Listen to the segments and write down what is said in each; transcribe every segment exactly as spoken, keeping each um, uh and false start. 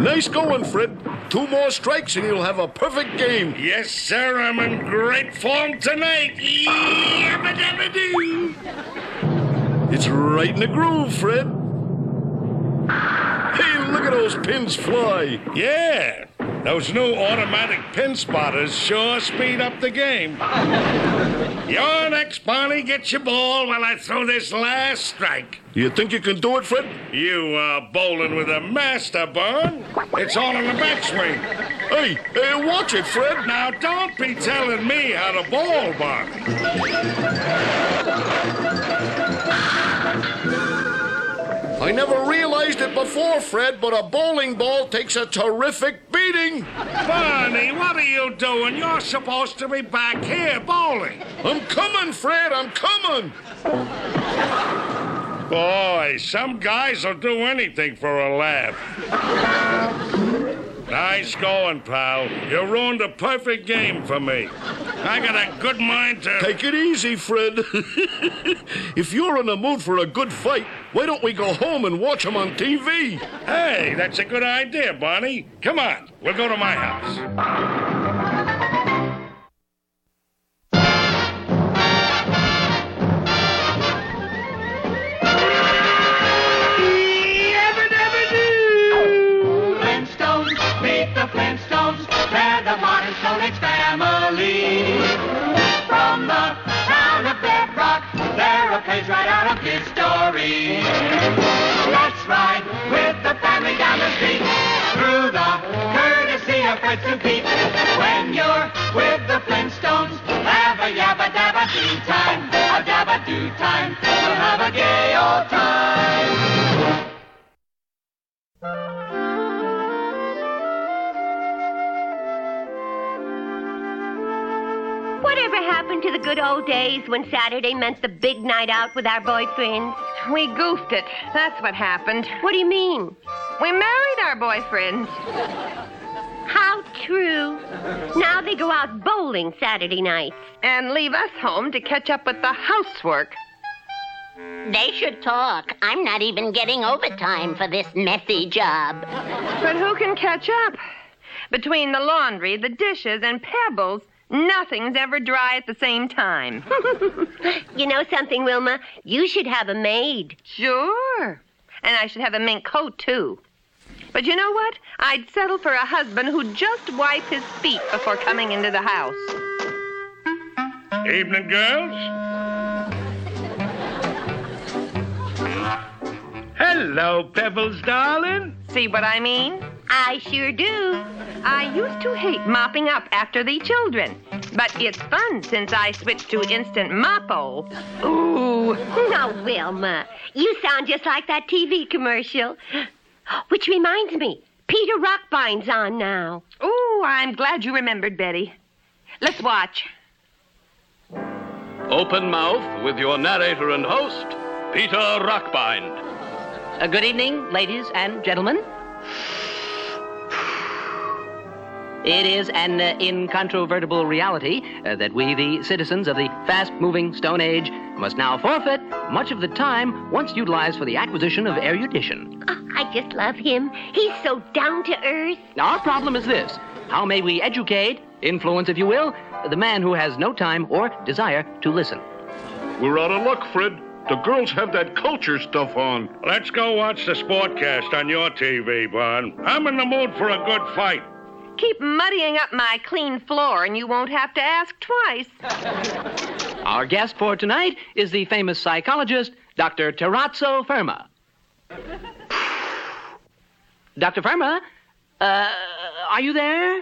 Nice going, Fred. Two more strikes and you'll have a perfect game. Yes, sir. I'm in great form tonight. Yabba-dabba-doo. It's right in the groove, Fred. Hey, look at those pins fly. Yeah. Those new automatic pin spotters sure speed up the game. You're next, Barney. Get your ball while I throw this last strike. You think you can do it, Fred? You are bowling with a master, Bun. It's all in the backswing. Hey, hey, watch it, Fred. Now, don't be telling me how to bowl, Bun. I never realized it before, Fred, but a bowling ball takes a terrific beating. Barney, what are you doing? You're supposed to be back here bowling. I'm coming, Fred, I'm coming. Boy, some guys will do anything for a laugh. Nice going, pal. You ruined a perfect game for me. I got a good mind to... Take it easy, Fred. If you're in the mood for a good fight, why don't we go home and watch them on T V? Hey, that's a good idea, Barney. Come on, we'll go to my house. Flintstones, they're the modern Stone Age family. From the town of Bedrock, they're a page right out of history. Let's ride with the family down the street, through the courtesy of Fritz and Pete. When you're with the Flintstones, have a yabba-dabba-doo time, a dabba-doo time, we'll have a gay old time. Whatever happened to the good old days when Saturday meant the big night out with our boyfriends? We goofed it. That's what happened. What do you mean? We married our boyfriends. How true. Now they go out bowling Saturday nights. And leave us home to catch up with the housework. They should talk. I'm not even getting overtime for this messy job. But who can catch up? Between the laundry, the dishes, and Pebbles, nothing's ever dry at the same time. You know something, Wilma? You should have a maid. Sure. And I should have a mink coat, too. But you know what? I'd settle for a husband who'd just wipe his feet before coming into the house. Evening, girls. Hello, Pebbles, darling. See what I mean? I sure do. I used to hate mopping up after the children, but it's fun since I switched to Instant Moppo. Ooh. Now, Wilma, you sound just like that T V commercial. Which reminds me, Peter Rockbine's on now. Ooh, I'm glad you remembered, Betty. Let's watch. Open mouth with your narrator and host, Peter Rockbind. Uh, good evening, ladies and gentlemen. It is an uh, incontrovertible reality uh, that we, the citizens of the fast-moving Stone Age, must now forfeit much of the time once utilized for the acquisition of erudition. Oh, I just love him. He's so down to earth. Our problem is this. How may we educate, influence, if you will, the man who has no time or desire to listen? We're out of luck, Fred. The girls have that culture stuff on. Let's go watch the Sportcast on your T V, Bon. I'm in the mood for a good fight. Keep muddying up my clean floor and you won't have to ask twice. Our guest for tonight is the famous psychologist, Doctor Terrazzo Ferma. Doctor Ferma, uh, are you there?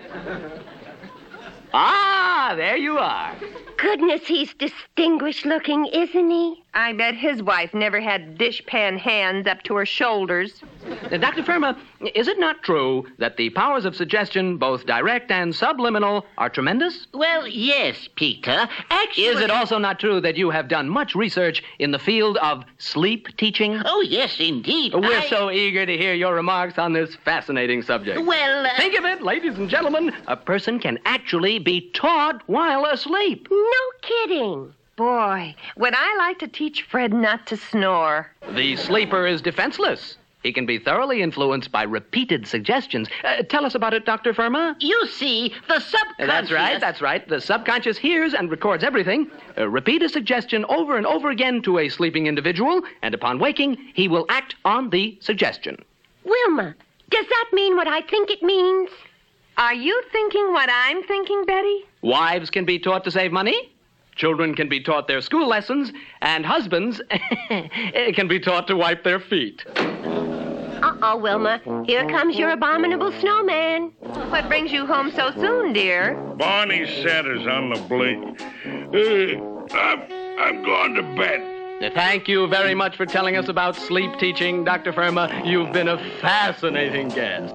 Ah, there you are. Goodness, he's distinguished looking, isn't he? I bet his wife never had dishpan hands up to her shoulders. Uh, Doctor Ferma, is it not true that the powers of suggestion, both direct and subliminal, are tremendous? Well, yes, Peter. Actually... Is it also not true that you have done much research in the field of sleep teaching? Oh, yes, indeed. We're I... so eager to hear your remarks on this fascinating subject. Well, uh... Think of it, ladies and gentlemen. A person can actually be taught while asleep. No kidding. Boy, would I like to teach Fred not to snore. The sleeper is defenseless. He can be thoroughly influenced by repeated suggestions. Uh, tell us about it, Doctor Firma. You see, the subconscious... Uh, That's right, that's right. The subconscious hears and records everything. Uh, repeat a suggestion over and over again to a sleeping individual, and upon waking, he will act on the suggestion. Wilma, does that mean what I think it means? Are you thinking what I'm thinking, Betty? Wives can be taught to save money. Children can be taught their school lessons. And husbands can be taught to wipe their feet. Uh-oh, Wilma. Here comes your abominable snowman. What brings you home so soon, dear? Barney Sanders on the blink. Uh, I'm, I'm going to bed. Uh, Thank you very much for telling us about sleep teaching, Doctor Firma. You've been a fascinating guest.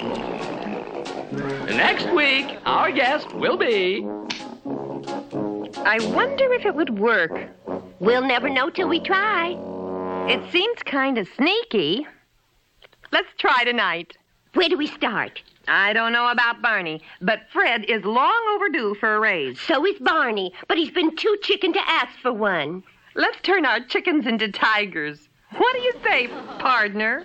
Next week, our guest will be... I wonder if it would work. We'll never know till we try. It seems kind of sneaky. Let's try tonight. Where do we start? I don't know about Barney, but Fred is long overdue for a raise. So is Barney, but he's been too chicken to ask for one. Let's turn our chickens into tigers. What do you say, partner?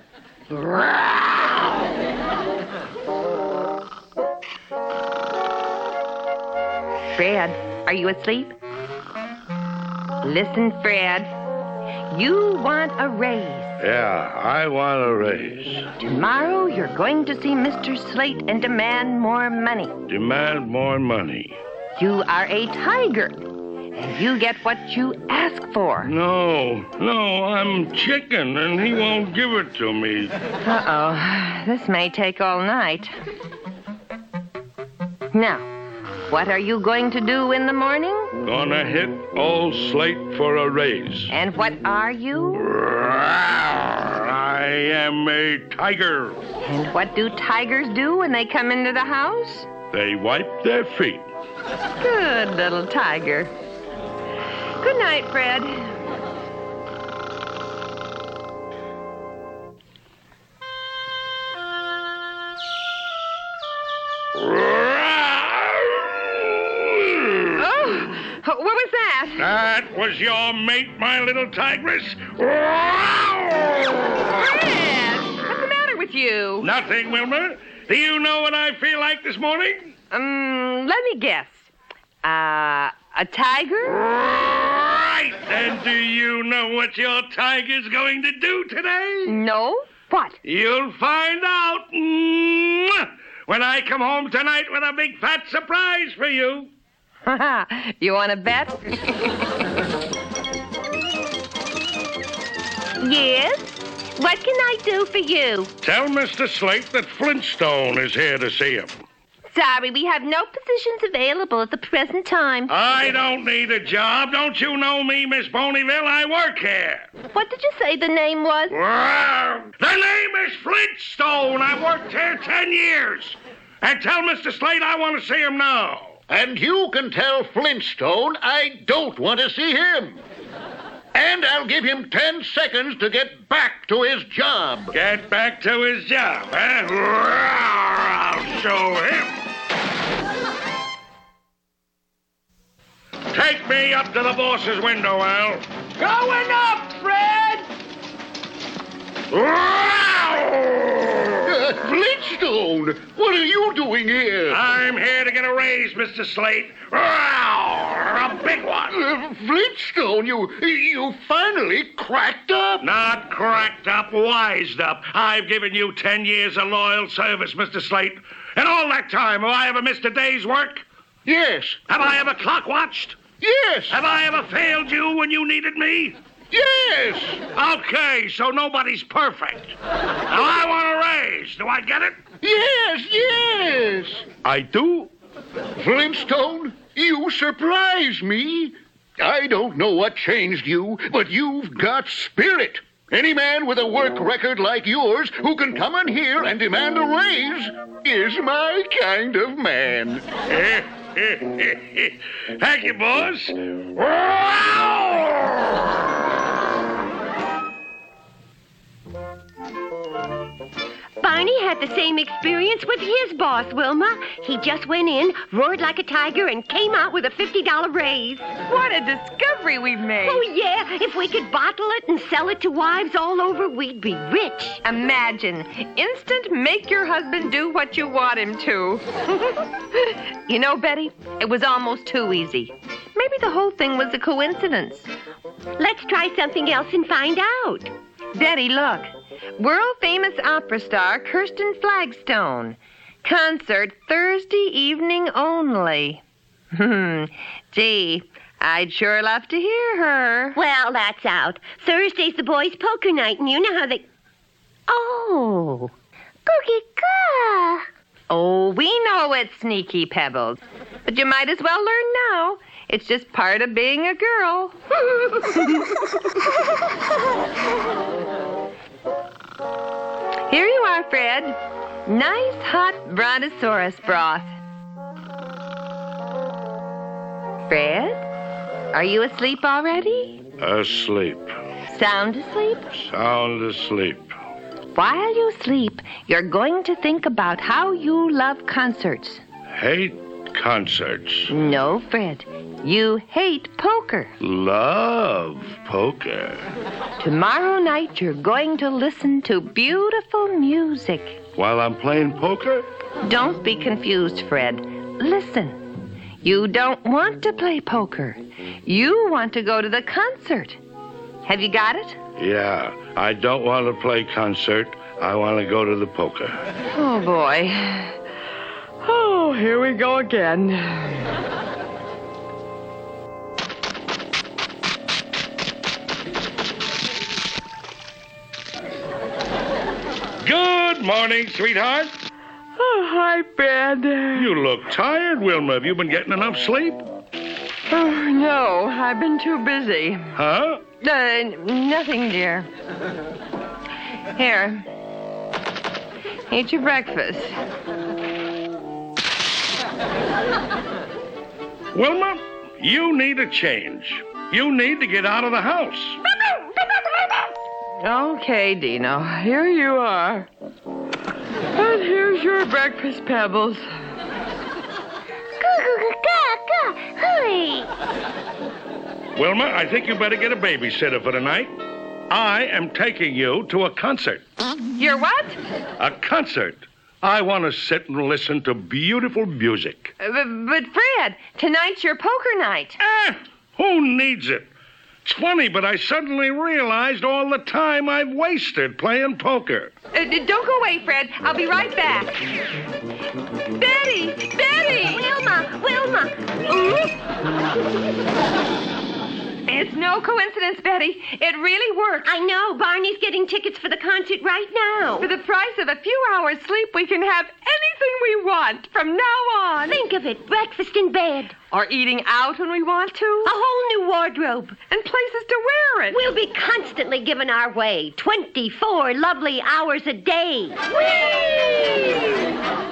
Fred, are you asleep? Listen, Fred. You want a raise. Yeah, I want a raise. Tomorrow you're going to see Mister Slate and demand more money. Demand more money. You are a tiger, and you get what you ask for. No, no, I'm chicken, and he won't give it to me. Uh-oh. This may take all night. Now, what are you going to do in the morning? Gonna hit old Slate for a raise. And what are you? I am a tiger. And what do tigers do when they come into the house? They wipe their feet. Good little tiger. Good night, Fred. What was that? That was your mate, my little tigress. Fred! What's the matter with you? Nothing, Wilma. Do you know what I feel like this morning? Um, let me guess. Uh, a tiger? Right. And do you know what your tiger's going to do today? No. What? You'll find out Mwah! when I come home tonight with a big fat surprise for you. You want to bet? Yes? What can I do for you? Tell Mister Slate that Flintstone is here to see him. Sorry, we have no positions available at the present time. I don't need a job. Don't you know me, Miss Boneyville? I work here. What did you say the name was? Well, the name is Flintstone. I've worked here ten years. And tell Mister Slate I want to see him now. And you can tell Flintstone I don't want to see him. And I'll give him ten seconds to get back to his job. Get back to his job, huh? I'll show him. Take me up to the boss's window, Al. Going up, Fred! Uh, Flintstone, what are you doing here? I'm here to get a raise, Mister Slate. A big one. Uh, Flintstone, you you finally cracked up. Not cracked up, wised up. I've given you ten years of loyal service, Mister Slate. And all that time, have I ever missed a day's work? Yes. Have I ever clock watched? Yes. Have I ever failed you when you needed me? Yes. Okay, so nobody's perfect. Now I want a raise. Do I get it? Yes, yes. I do? Flintstone, you surprise me. I don't know what changed you, but you've got spirit. Any man with a work record like yours who can come in here and demand a raise is my kind of man. Thank you, boss. Barney had the same experience with his boss, Wilma. He just went in, roared like a tiger, and came out with a fifty dollar raise. What a discovery we've made. Oh, yeah. If we could bottle it and sell it to wives all over, we'd be rich. Imagine. Instant make your husband do what you want him to. You know, Betty, it was almost too easy. Maybe the whole thing was a coincidence. Let's try something else and find out. Betty, look. World-famous opera star Kirsten Flagstone. Concert Thursday evening only. Hmm. Gee, I'd sure love to hear her. Well, that's out. Thursday's the boys' poker night, and you know how they... Oh. Cookie-ca. Oh, we know it's sneaky, Pebbles. But you might as well learn now. It's just part of being a girl. Here you are, Fred. Nice hot brontosaurus broth. Fred? Are you asleep already? Asleep. Sound asleep? Sound asleep. While you sleep, you're going to think about how you love concerts. Hate concerts. No, Fred. You hate poker. Love poker. Tomorrow night, you're going to listen to beautiful music. While I'm playing poker? Don't be confused, Fred. Listen. You don't want to play poker. You want to go to the concert. Have you got it? Yeah. I don't want to play concert. I want to go to the poker. Oh, boy. Oh, here we go again. Good morning, sweetheart. Oh, hi, Fred. You look tired, Wilma. Have you been getting enough sleep? Oh, no, I've been too busy. Huh? Uh, nothing, dear. Here. Eat your breakfast. Wilma, you need a change. You need to get out of the house. Okay, Dino. Here you are. And here's your breakfast, Pebbles. Wilma, I think you better get a babysitter for tonight. I am taking you to a concert. You're what? A concert. I want to sit and listen to beautiful music. Uh, but, but, Fred, tonight's your poker night. Ah, who needs it? It's funny, but I suddenly realized all the time I've wasted playing poker. Uh, don't go away, Fred. I'll be right back. Betty! Betty! Wilma! Wilma! It's no coincidence, Betty. It really worked. I know. Barney's getting tickets for the concert right now. For the price of a few hours' sleep, we can have anything we want from now on. Think of it. Breakfast in bed. Or eating out when we want to. A whole new wardrobe. And places to wear it. We'll be constantly given our way. twenty-four lovely hours a day. Whee!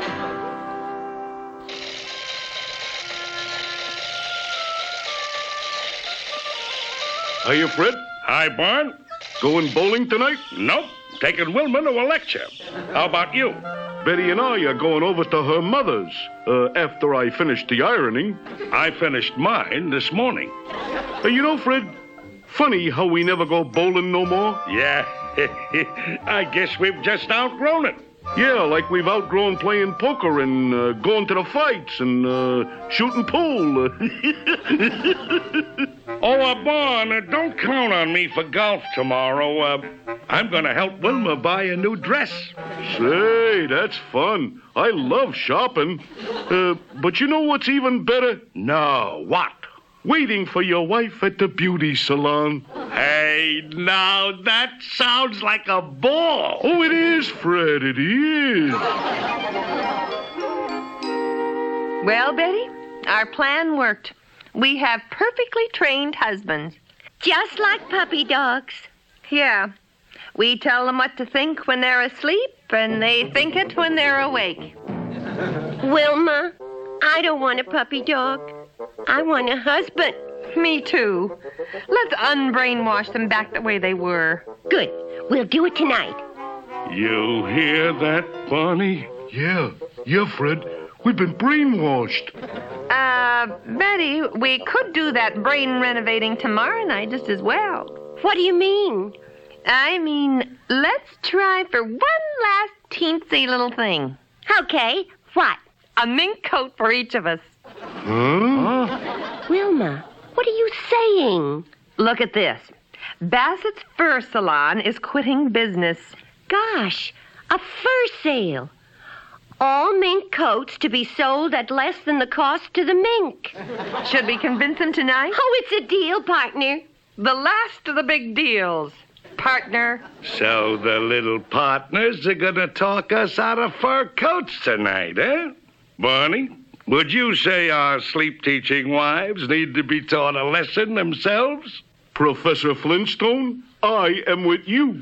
Hiya, Fred. Hi, Barn. Going bowling tonight? Nope. Taking Wilma to a lecture. How about you? Betty and I are going over to her mother's uh, after I finish the ironing. I finished mine this morning. Uh, you know, Fred, funny how we never go bowling no more. Yeah. I guess we've just outgrown it. Yeah, like we've outgrown playing poker and uh, going to the fights and uh, shooting pool. Oh, uh, Barn, uh, don't count on me for golf tomorrow. Uh, I'm going to help Wilma buy a new dress. Say, that's fun. I love shopping. Uh, but you know what's even better? No, what? Waiting for your wife at the beauty salon. Hey, now that sounds like a ball. Oh, it is, Fred, it is. Well, Betty, our plan worked. We have perfectly trained husbands. Just like puppy dogs. Yeah. We tell them what to think when they're asleep, and they think it when they're awake. Wilma, I don't want a puppy dog. I want a husband. Me too. Let's unbrainwash them back the way they were. Good. We'll do it tonight. You hear that, Barney? Yeah, yeah, Fred. We've been brainwashed. Uh, Betty, we could do that brain renovating tomorrow night just as well. What do you mean? I mean, let's try for one last teensy little thing. Okay, what? A mink coat for each of us. Huh? Wilma, what are you saying? Look at this. Bassett's Fur Salon is quitting business. Gosh, a fur sale. All mink coats to be sold at less than the cost to the mink. Should we convince him tonight? Oh, it's a deal, partner. The last of the big deals, partner. So the little partners are gonna talk us out of fur coats tonight, eh? Barney, would you say our sleep-teaching wives need to be taught a lesson themselves? Professor Flintstone, I am with you.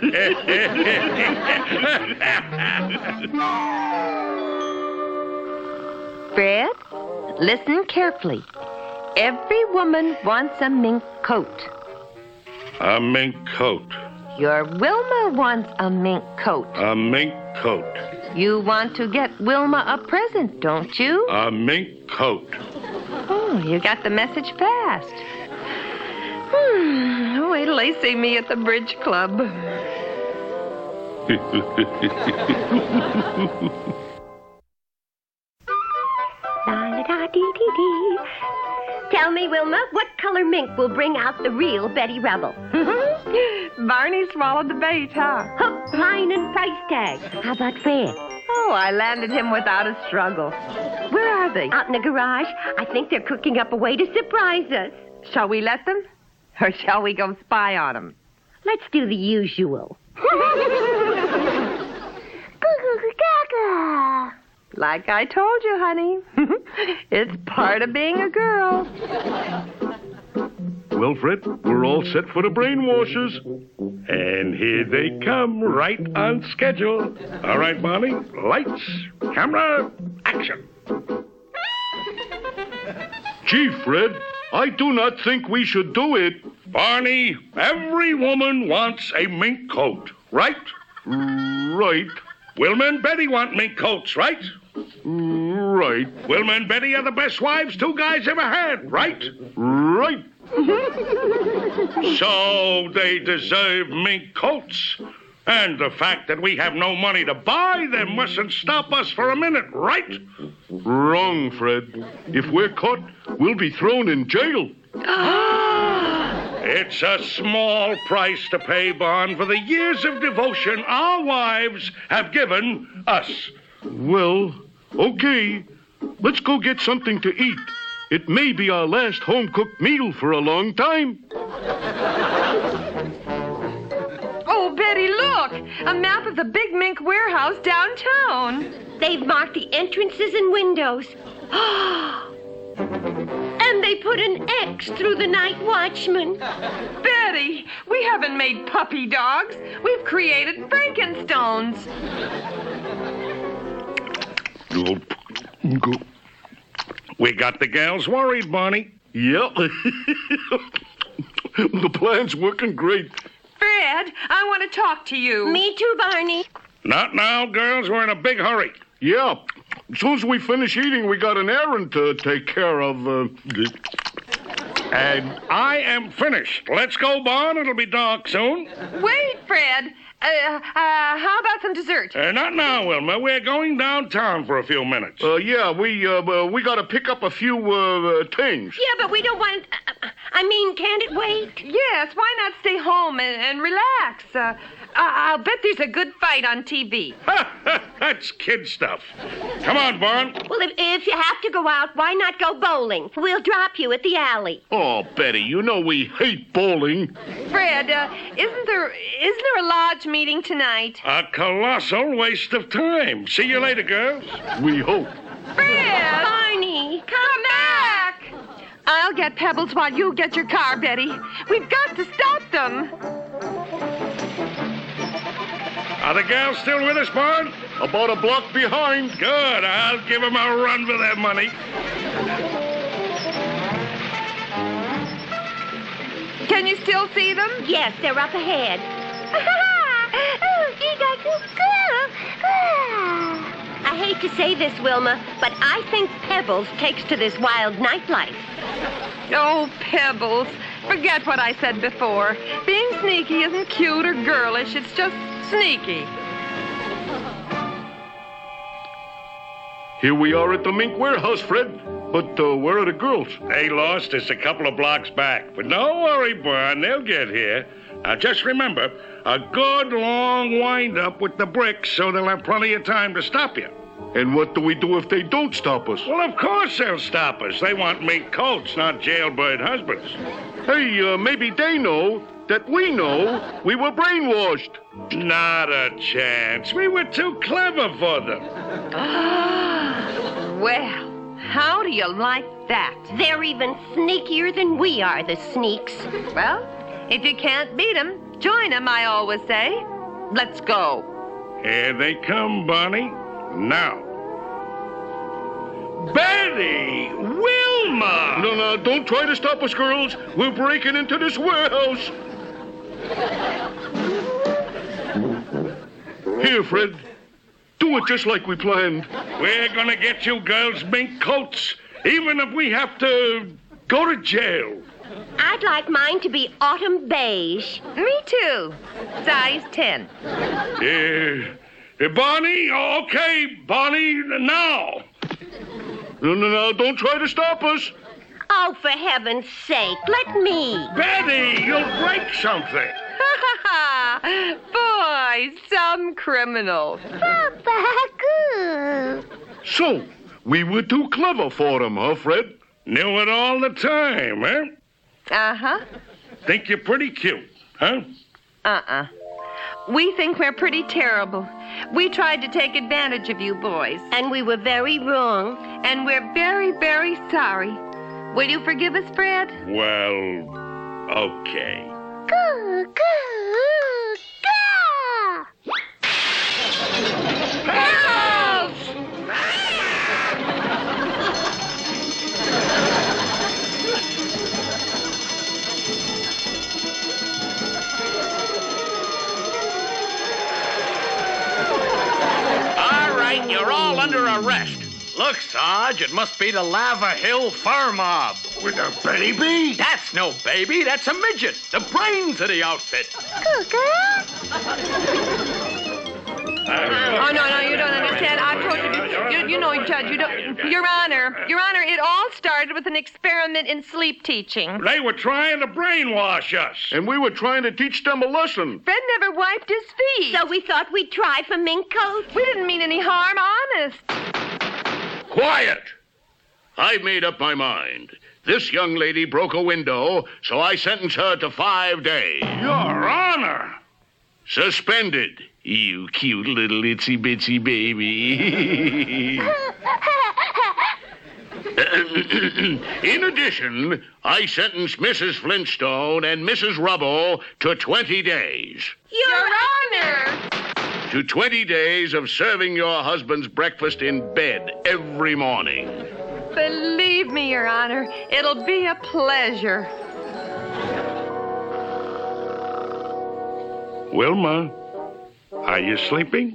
Fred, listen carefully. Every woman wants a mink coat. A mink coat. Your Wilma wants a mink coat. A mink coat. You want to get Wilma a present, don't you? A mink coat. Oh, you got the message fast. Hmm, wait till they see me at the bridge club. La-da-da-dee-dee-dee. Tell me, Wilma, what color mink will bring out the real Betty Rubble? Barney swallowed the bait, huh? Hook, line, and price tag. How about Fred? Oh, I landed him without a struggle. Where are they? Out in the garage. I think they're cooking up a way to surprise us. Shall we let them? Or shall we go spy on them? Let's do the usual. Like I told you, honey. It's part of being a girl. Well, Fred, we're all set for the brainwashers. And here they come, right on schedule. All right, Barney, lights, camera, action. Gee, Fred, I do not think we should do it. Barney, every woman wants a mink coat, right? Right. Wilma and Betty want mink coats, right? Right. Wilma and Betty are the best wives two guys ever had, right? Right. So they deserve mink coats. And the fact that we have no money to buy them mustn't stop us for a minute, right? Wrong, Fred. If we're caught, we'll be thrown in jail. It's a small price to pay, Barn, for the years of devotion our wives have given us. Well, okay. Let's go get something to eat. It may be our last home-cooked meal for a long time. Oh, Betty, look! A map of the Big Mink warehouse downtown. They've marked the entrances and windows. And they put an X through the night watchman. Betty, we haven't made puppy dogs. We've created Frankenstones. We got the gals worried, Barney. Yep. The plan's working great. Fred, I want to talk to you. Me too, Barney. Not now, girls. We're in a big hurry. Yeah. As soon as we finish eating, we got an errand to take care of. Uh... And I am finished. Let's go, Barn. It'll be dark soon. Wait, Fred. Uh, uh, how about some dessert? Uh, not now, Wilma. We're going downtown for a few minutes. Uh, yeah, we uh, uh, we got to pick up a few uh, things. Yeah, but we don't want... Uh, I mean, can't it wait? Yes, why not stay home and, and relax? Uh, I- I'll bet there's a good fight on T V. That's kid stuff. Come on, Barn. Well, if, if you have to go out, why not go bowling? We'll drop you at the alley. Oh, Betty, you know we hate bowling. Fred, uh, isn't there isn't there a lodge meeting tonight? A colossal waste of time. See you later, girls. We hope. Fred! Barney! Come back! I'll get Pebbles while you get your car, Betty. We've got to stop them. Are the gals still with us, Barn? About a block behind. Good. I'll give them a run for their money. Can you still see them? Yes, they're up ahead. to say this, Wilma, but I think Pebbles takes to this wild nightlife. Oh, Pebbles. Forget what I said before. Being sneaky isn't cute or girlish. It's just sneaky. Here we are at the mink warehouse, Fred. But uh, where are the girls? They lost us a couple of blocks back. But don't worry, Bun. They'll get here. Now, just remember, a good long wind-up with the bricks so they'll have plenty of time to stop you. And what do we do if they don't stop us? Well, of course they'll stop us. They want mink coats, not jailbird husbands. Hey, uh, maybe they know that we know we were brainwashed. Not a chance. We were too clever for them. Well, how do you like that? They're even sneakier than we are, the sneaks. Well, if you can't beat 'em, join 'em, I always say. Let's go. Here they come, Bonnie. Now. Betty! Wilma! No, no, don't try to stop us, girls. We're breaking into this warehouse. Here, Fred. Do it just like we planned. We're gonna get you girls mink coats, even if we have to go to jail. I'd like mine to be autumn beige. Me too. Size ten. Uh, uh, Bonnie? Okay, Bonnie, now. No, no, no, don't try to stop us. Oh, for heaven's sake, let me. Betty, you'll break something. Boy, some criminals. So, we were too clever for them, huh, Fred? Knew it all the time, huh? Uh-huh. Think you're pretty cute, huh? Uh-uh. We think we're pretty terrible. We tried to take advantage of you boys. And we were very wrong. And we're very, very sorry. Will you forgive us, Fred? Well, okay. Goo, goo, goo. Help! All right, you're all under arrest. Look, Sarge, it must be the Lava Hill Fur Mob. With a baby? That's no baby, that's a midget. The brains of the outfit. Oh, no, no, you don't understand. I've told you, you, you know, Judge, you don't, Your Honor, Your Honor, it all started with an experiment in sleep teaching. They were trying to brainwash us. And we were trying to teach them a lesson. Fred never wiped his feet. So we thought we'd try for mink coats. We didn't mean any harm, honest. Quiet! I've made up my mind. This young lady broke a window, so I sentence her to five days. Your Honor! Suspended, you cute little itsy-bitsy baby. In addition, I sentence Missus Flintstone and Missus Rubble to twenty days. Your Honor! To twenty days of serving your husband's breakfast in bed every morning. Believe me, Your Honor, it'll be a pleasure. Wilma, are you sleeping?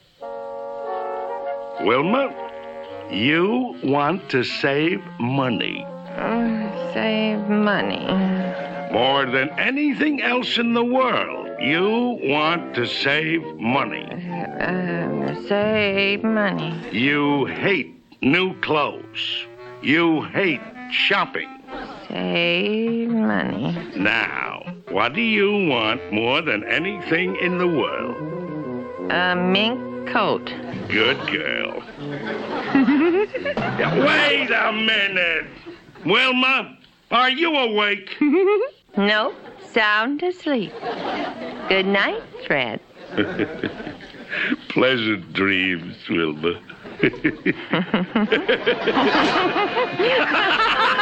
Wilma, you want to save money. Uh, save money. More than anything else in the world, you want to save money. Uh, save money. You hate new clothes. You hate shopping. Save money. Now, what do you want more than anything in the world? A mink coat. Good girl. Wait a minute. Wilma, are you awake? No, sound asleep. Good night, Fred. Pleasant dreams, Wilma.